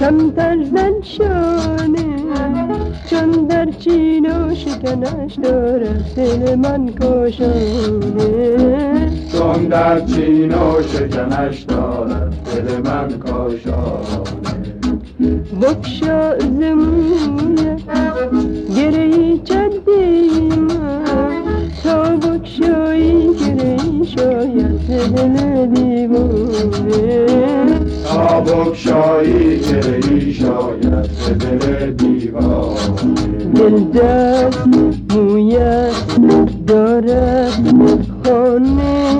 کمتر زن شانه، چون در چین و شکنش دارد دل من کاشانه. چون در چین و شکنش دارد دل من کاشانه. بگشا ز مویت گرهی چندی من، تا بگشایی گرهی شاید ز دل دیوانه. تا بگشایی گرهی شاید ز دل دیوانه. دل دست مویت دارد خانه،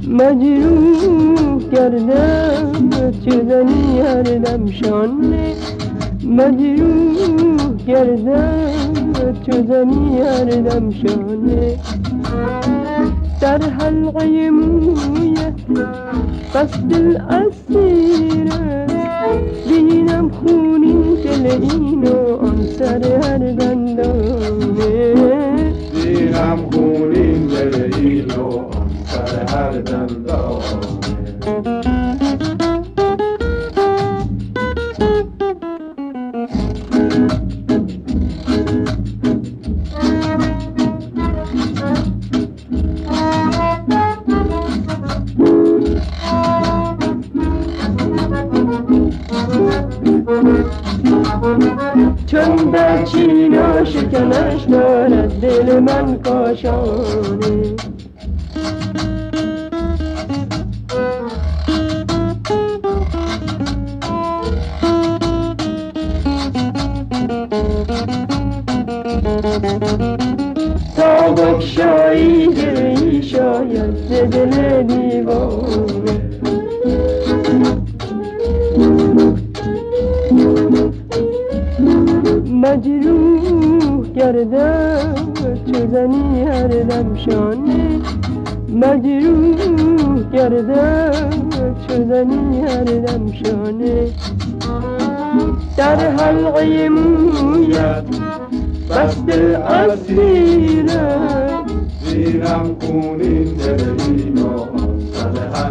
مجروح گردم چو زنی هر دم شانه. مجروح گردم چو زنی هر دم شانه. در حلقه مویت بس دل اسیر است، بینم خونین دل این و آن سر هر دندانه. بینم خونین دل این و آن سر هر دندانه. چون در چین و شکنش دارد دل من کاشانه. تا بگشایی گرهی شاید ز دل دیوانه. مجروح گردم چو زنی هر دم شانه. مجروح گردم چو زنی هر دم شانه. در حلقه مویت بس دل اسیر است، بینم خونین دل این و آن سر هر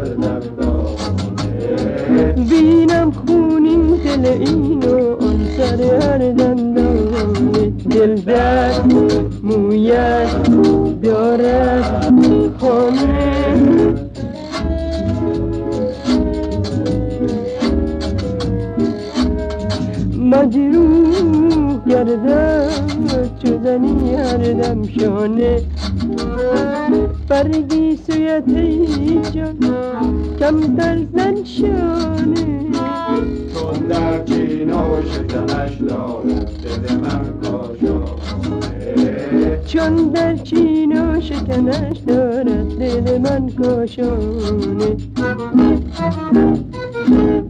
دندانه. بینم خونین دل این و آن سر هر دندانه. دل در مویت دارد خانه، مجروح گردم چو زنی هر دم شانه. برگی سویت ای جان کمتر زن شانه، چون در چین و شکنش دارد دل من کاشانه. چون در چین و شکنش دارد دل من کاشانه.